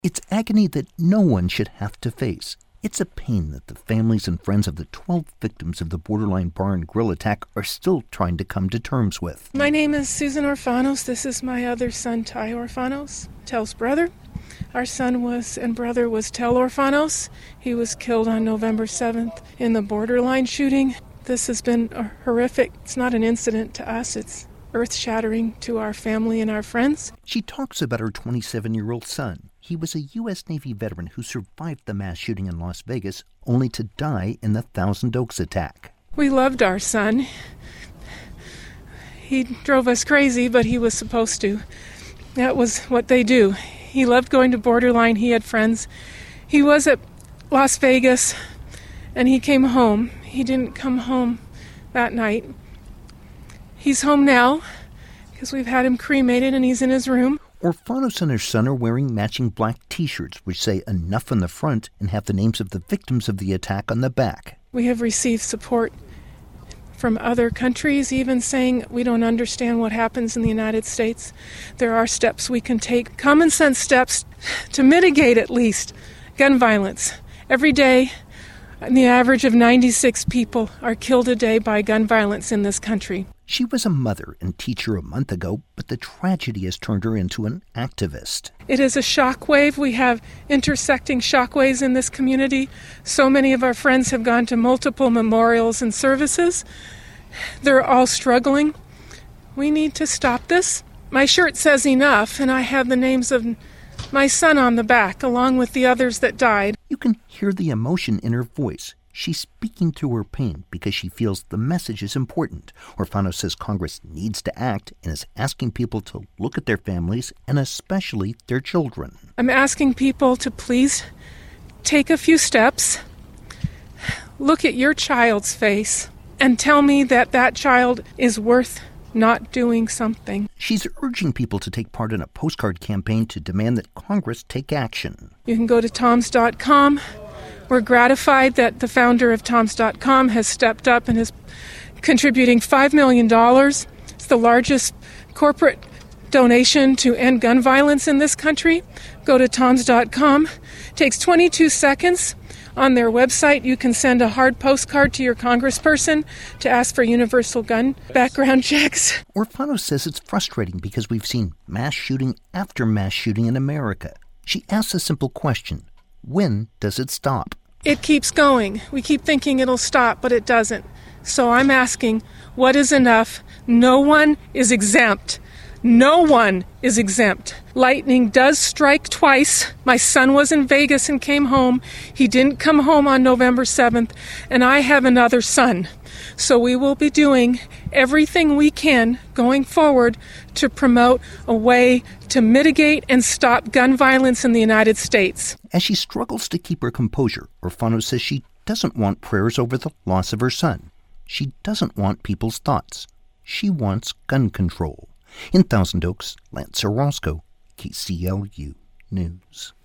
It's agony that no one should have to face. It's a pain that the families and friends of the 12 victims of the Borderline Bar and Grill attack are still trying to come to terms with. My name is Susan Orfanos. This is my other son, Ty Orfanos, Tel's brother. Our son and brother was Tel Orfanos. He was killed on November 7th in the Borderline shooting. This has been horrific. It's not an incident to us. It's earth-shattering to our family and our friends. She talks about her 27-year-old son. He was a U.S. Navy veteran who survived the mass shooting in Las Vegas, only to die in the Thousand Oaks attack. We loved our son. He drove us crazy, but he was supposed to. That was what they do. He loved going to Borderline. He had friends. He was at Las Vegas, and he came home. He didn't come home that night. He's home now because we've had him cremated, and he's in his room. Orfanos and her son are wearing matching black T-shirts which say enough on the front and have the names of the victims of the attack on the back. We have received support from other countries, even saying we don't understand what happens in the United States. There are steps we can take, common sense steps to mitigate at least gun violence. Every day, the average of 96 people are killed a day by gun violence in this country. She was a mother and teacher a month ago, but the tragedy has turned her into an activist. It is a shockwave. We have intersecting shockwaves in this community. So many of our friends have gone to multiple memorials and services. They're all struggling. We need to stop this. My shirt says enough, and I have the names of my son on the back, along with the others that died. You can hear the emotion in her voice. She's speaking through her pain because she feels the message is important. Orfanos says Congress needs to act and is asking people to look at their families and especially their children. I'm asking people to please take a few steps, look at your child's face, and tell me that that child is worth not doing something. She's urging people to take part in a postcard campaign to demand that Congress take action. You can go to toms.com. We're gratified that the founder of toms.com has stepped up and is contributing $5 million. It's the largest corporate donation to end gun violence in this country. Go to toms.com. It takes 22 seconds. On their website, you can send a hard postcard to your congressperson to ask for universal gun background checks. Orfanos says it's frustrating because we've seen mass shooting after mass shooting in America. She asks a simple question. When does it stop? It keeps going. We keep thinking it'll stop, but it doesn't. So I'm asking, what is enough? No one is exempt. No one is exempt. Lightning does strike twice. My son was in Vegas and came home. He didn't come home on November 7th, and I have another son. So we will be doing everything we can going forward to promote a way to mitigate and stop gun violence in the United States. As she struggles to keep her composure, Orfanos says she doesn't want prayers over the loss of her son. She doesn't want people's thoughts. She wants gun control. In Thousand Oaks, Lance Orozco, KCLU News.